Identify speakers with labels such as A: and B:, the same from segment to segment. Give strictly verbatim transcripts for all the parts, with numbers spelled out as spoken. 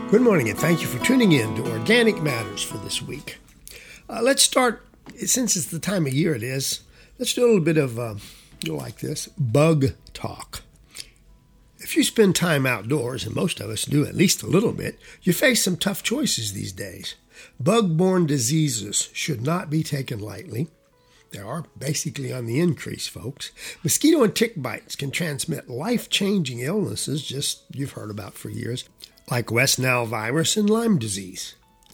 A: Good morning, and thank you for tuning in to Organic Matters for this week. Uh, let's start, since it's the time of year it is, let's do a little bit of, uh, you'll like this, bug talk. If you spend time outdoors, and most of us do at least a little bit, you face some tough choices these days. Bug-borne diseases should not be taken lightly. They are basically on the increase, folks. Mosquito and tick bites can transmit life-changing illnesses, just you've heard about for years, like West Nile virus and Lyme disease.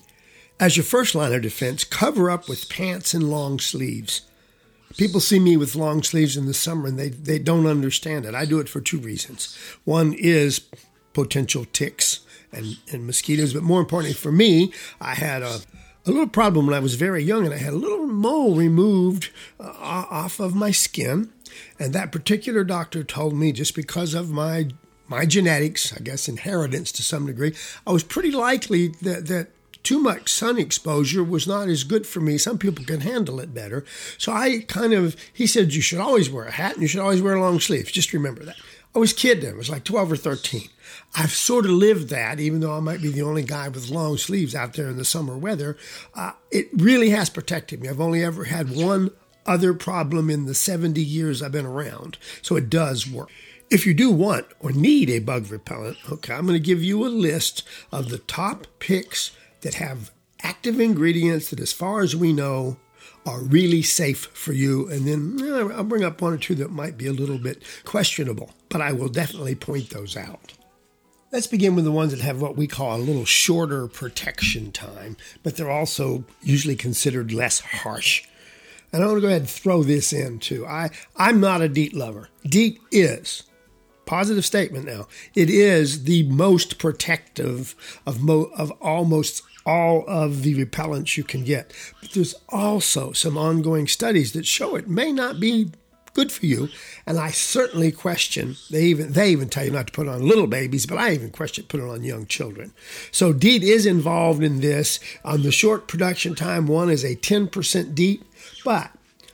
A: As your first line of defense, cover up with pants and long sleeves. People see me with long sleeves in the summer and they, they don't understand it. I do it for two reasons. One is potential ticks and, and mosquitoes, but more importantly for me, I had a, a little problem when I was very young and I had a little mole removed uh, off of my skin. And that particular doctor told me just because of my my genetics, I guess inheritance to some degree, I was pretty likely that, that too much sun exposure was not as good for me. Some people can handle it better. So I kind of, he said, you should always wear a hat and you should always wear long sleeves. Just remember that. I was a kid then. I was like twelve or thirteen. I've sort of lived that, even though I might be the only guy with long sleeves out there in the summer weather. Uh, it really has protected me. I've only ever had one other problem in the seventy years I've been around. So it does work. If you do want or need a bug repellent, okay, I'm going to give you a list of the top picks that have active ingredients that, as far as we know, are really safe for you. And then eh, I'll bring up one or two that might be a little bit questionable, but I will definitely point those out. Let's begin with the ones that have what we call a little shorter protection time, but they're also usually considered less harsh. And I want to go ahead and throw this in too. I, I'm not a DEET lover. DEET is, positive statement now, it is the most protective of, mo- of almost all of the repellents you can get. But there's also some ongoing studies that show it may not be good for you. And I certainly question, they even they even tell you not to put it on little babies, but I even question put it on young children. So DEET is involved in this. On the short production time, one is a ten percent DEET, but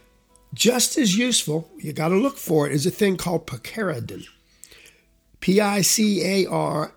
A: just as useful, you got to look for it, is a thing called picaridin. P I C A R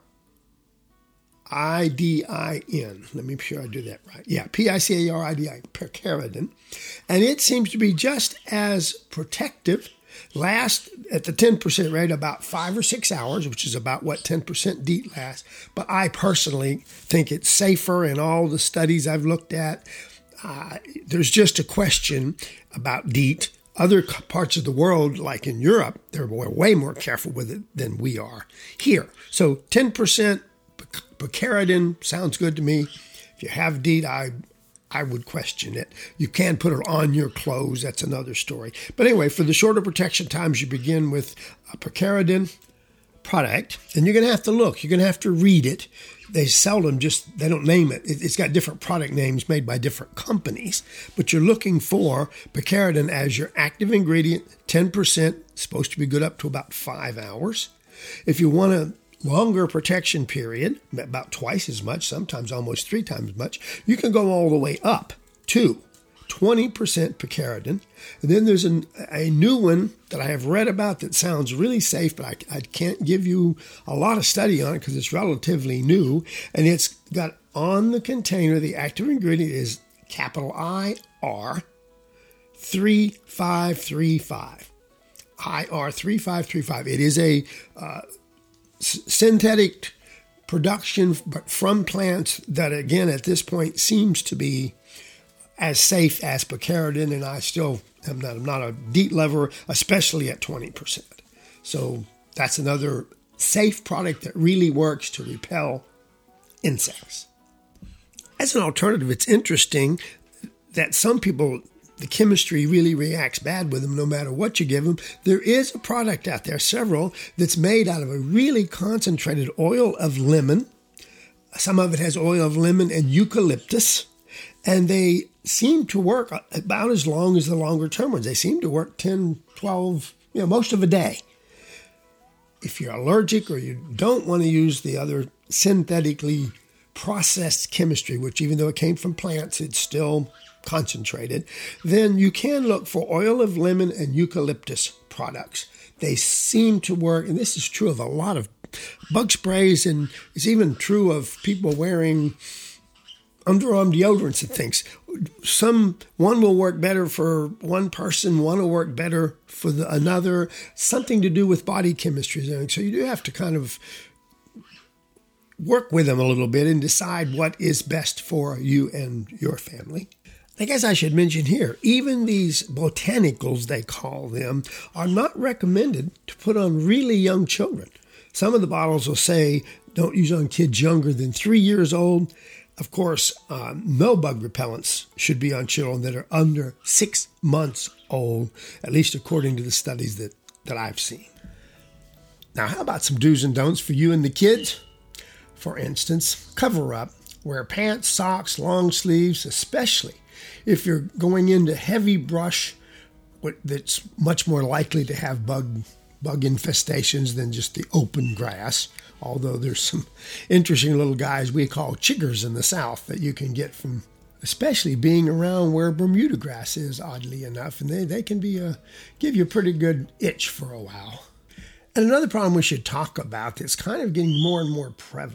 A: I D I N. Let me be sure I do that right. Yeah, P I C A R I D I N, picaridin. And it seems to be just as protective, last at the ten percent rate about five or six hours, which is about what ten percent DEET lasts. But I personally think it's safer in all the studies I've looked at. Uh, there's just a question about DEET. Other parts of the world, like in Europe, they're way more careful with it than we are here. So ten percent picaridin sounds good to me. If you have DEET, I I would question it. You can put it on your clothes. That's another story. But anyway, for the shorter protection times, you begin with a picaridin product, and you're going to have to look. You're going to have to read it. They seldom just, they don't name it. It's got different product names made by different companies, but you're looking for picaridin as your active ingredient, ten percent, supposed to be good up to about five hours. If you want a longer protection period, about twice as much, sometimes almost three times as much, you can go all the way up to twenty percent picaridin. And then there's an, a new one that I have read about that sounds really safe, but I, I can't give you a lot of study on it because it's relatively new. And it's got on the container, the active ingredient is capital I R three five three five. I R three five three five. It is a uh, s- synthetic production, but from plants that, again, at this point seems to be as safe as picaridin, and I still am not, I'm not a DEET lover, especially at twenty percent. So that's another safe product that really works to repel insects. As an alternative, it's interesting that some people, the chemistry really reacts bad with them no matter what you give them. There is a product out there, several, that's made out of a really concentrated oil of lemon. Some of it has oil of lemon and eucalyptus, and they seem to work about as long as the longer term ones. They seem to work ten, twelve, you know, most of a day. If you're allergic or you don't want to use the other synthetically processed chemistry, which even though it came from plants, it's still concentrated, then you can look for oil of lemon and eucalyptus products. They seem to work, and this is true of a lot of bug sprays, and it's even true of people wearing underarm deodorants and things. Some, one will work better for one person, one will work better for the, another, something to do with body chemistry. So you do have to kind of work with them a little bit and decide what is best for you and your family. I guess I should mention here, even these botanicals, they call them, are not recommended to put on really young children. Some of the bottles will say, don't use on kids younger than three years old. Of course, uh, no bug repellents should be on children that are under six months old, at least according to the studies that, that I've seen. Now, how about some do's and don'ts for you and the kids? For instance, cover up. Wear pants, socks, long sleeves, especially if you're going into heavy brush that's much more likely to have bug bug infestations than just the open grass. Although there's some interesting little guys we call chiggers in the South that you can get from, especially being around where Bermuda grass is, oddly enough, and they, they can be a, give you a pretty good itch for a while. And another problem we should talk about that's kind of getting more and more prevalent.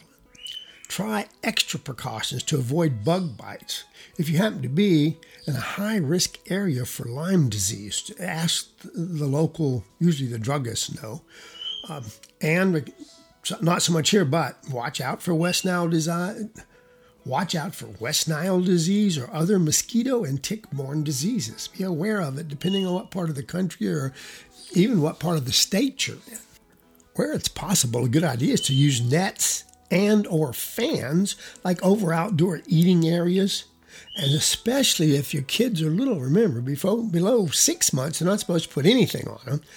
A: Try extra precautions to avoid bug bites. If you happen to be in a high-risk area for Lyme disease, ask the local, usually the druggist, know. Um, and not so much here, but watch out for West Nile disease. Watch out for West Nile disease or other mosquito and tick-borne diseases. Be aware of it, depending on what part of the country or even what part of the state you're in. Where it's possible, a good idea is to use nets and or fans, like over outdoor eating areas. And especially if your kids are little, remember, before, below six months, they're not supposed to put anything on them.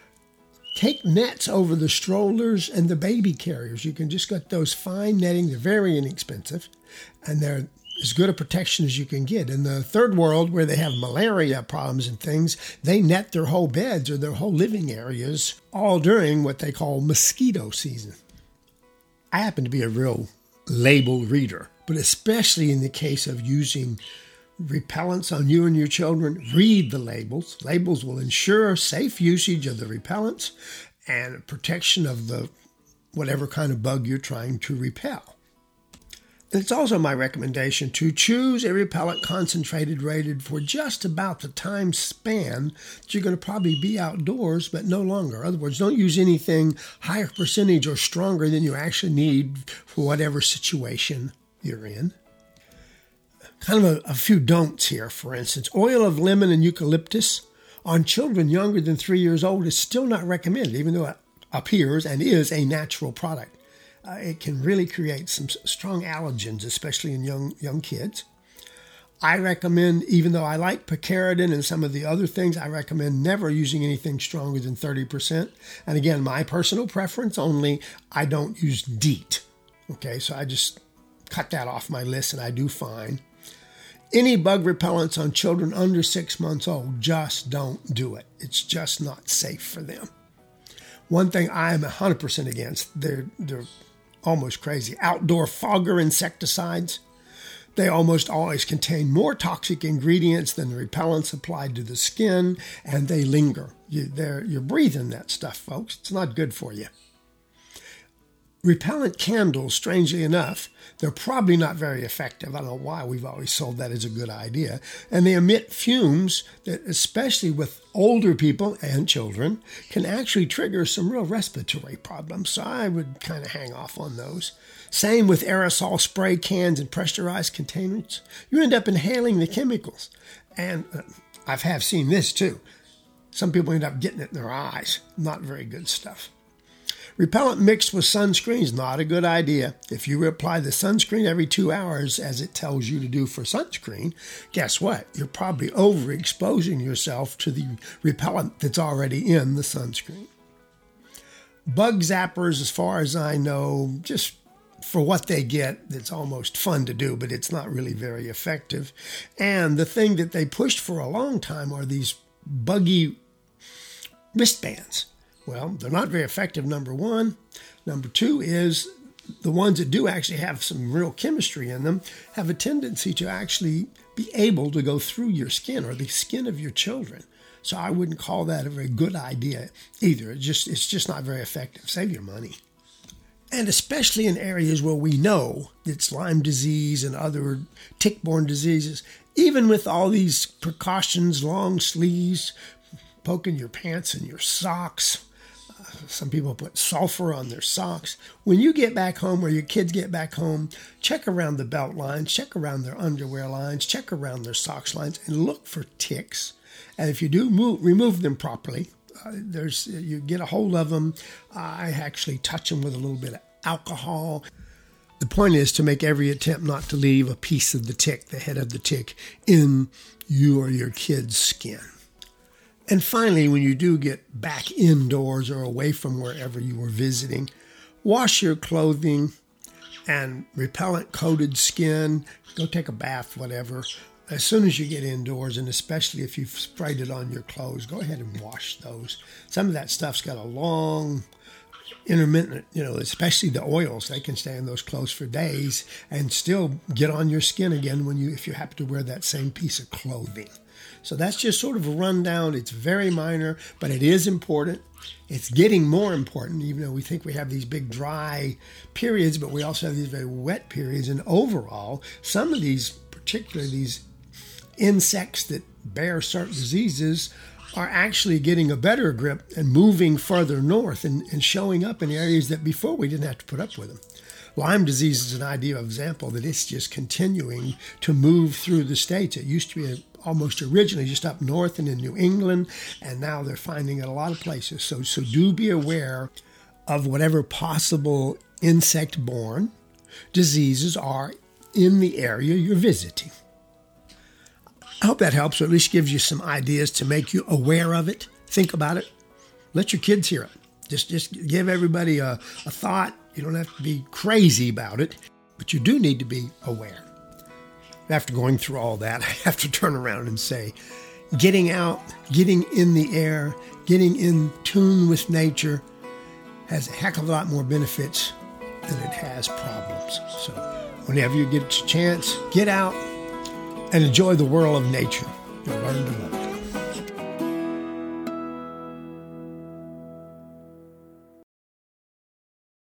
A: Take nets over the strollers and the baby carriers. You can just get those fine netting. They're very inexpensive, and they're as good a protection as you can get. In the third world, where they have malaria problems and things, they net their whole beds or their whole living areas all during what they call mosquito season. I happen to be a real label reader, but especially in the case of using repellents on you and your children, read the labels. Labels will ensure safe usage of the repellents and protection of the whatever kind of bug you're trying to repel. And it's also my recommendation to choose a repellent concentrated rated for just about the time span that you're going to probably be outdoors, but no longer. In other words, don't use anything higher percentage or stronger than you actually need for whatever situation you're in. Kind of a, a few don'ts here, for instance. Oil of lemon and eucalyptus on children younger than three years old is still not recommended, even though it appears and is a natural product. Uh, it can really create some strong allergens, especially in young young kids. I recommend, even though I like picaridin and some of the other things, I recommend never using anything stronger than thirty percent. And again, my personal preference only, I don't use DEET. Okay, so I just cut that off my list and I do fine. Any bug repellents on children under six months old, just don't do it. It's just not safe for them. One thing I am one hundred percent against, they're, they're almost crazy, outdoor fogger insecticides. They almost always contain more toxic ingredients than the repellents applied to the skin, and they linger. You, you're breathing that stuff, folks. It's not good for you. Repellent candles, strangely enough, they're probably not very effective. I don't know why we've always sold that as a good idea. And they emit fumes that, especially with older people and children, can actually trigger some real respiratory problems. So I would kind of hang off on those. Same with aerosol spray cans and pressurized containers. You end up inhaling the chemicals. And uh, I have seen this too. Some people end up getting it in their eyes. Not very good stuff. Repellent mixed with sunscreen is not a good idea. If you apply the sunscreen every two hours, as it tells you to do for sunscreen, guess what? You're probably overexposing yourself to the repellent that's already in the sunscreen. Bug zappers, as far as I know, just for what they get, it's almost fun to do, but it's not really very effective. And the thing that they pushed for a long time are these buggy wristbands. Well, they're not very effective, number one. Number two is the ones that do actually have some real chemistry in them have a tendency to actually be able to go through your skin or the skin of your children. So I wouldn't call that a very good idea either. It's just, it's just not very effective. Save your money. And especially in areas where we know it's Lyme disease and other tick-borne diseases, even with all these precautions, long sleeves, poking your pants and your socks. Uh, some people put sulfur on their socks. When you get back home or your kids get back home, check around the belt lines, check around their underwear lines, check around their socks lines, and look for ticks. And if you do move, remove them properly, Uh, there's you get a hold of them. I actually touch them with a little bit of alcohol. The point is to make every attempt not to leave a piece of the tick, the head of the tick, in you or your kid's skin. And finally, when you do get back indoors or away from wherever you were visiting, wash your clothing and repellent-coated skin. Go take a bath, whatever. As soon as you get indoors, and especially if you've sprayed it on your clothes, go ahead and wash those. Some of that stuff's got a long, intermittent, you know, especially the oils. They can stay in those clothes for days and still get on your skin again when you, if you happen to wear that same piece of clothing. So that's just sort of a rundown. It's very minor, but it is important. It's getting more important, even though we think we have these big dry periods, but we also have these very wet periods. And overall, some of these, particularly these insects that bear certain diseases, are actually getting a better grip and moving further north and, and showing up in areas that before we didn't have to put up with them. Lyme disease is an ideal example that it's just continuing to move through the states. It used to be almost originally just up north and in New England, and now they're finding it a lot of places. So, so do be aware of whatever possible insect-borne diseases are in the area you're visiting. I hope that helps, or at least gives you some ideas to make you aware of it. Think about it. Let your kids hear it. Just just give everybody a, a thought. You don't have to be crazy about it, but you do need to be aware. After going through all that, I have to turn around and say, getting out, getting in the air, getting in tune with nature has a heck of a lot more benefits than it has problems. So whenever you get a chance, get out and enjoy the world of nature. You'll learn to love it.